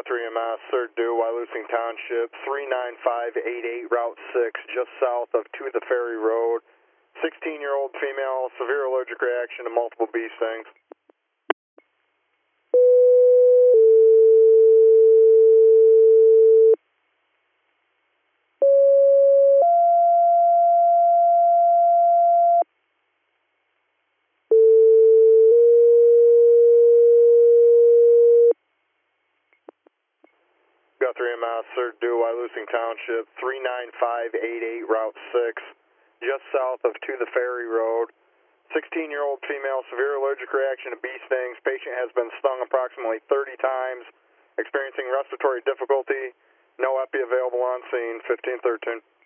3MS, third due, Wyalusing Township, 39588, Route 6, just south of To the Ferry Road. 16-year-old female, severe allergic reaction to multiple bee stings. Got 3MS, third due, Wyalusing Township, 39588, Route 6, just south of To the Ferry Road. 16-year-old female, severe allergic reaction to bee stings. Patient has been stung approximately 30 times, experiencing respiratory difficulty. No epi available on scene, 1513.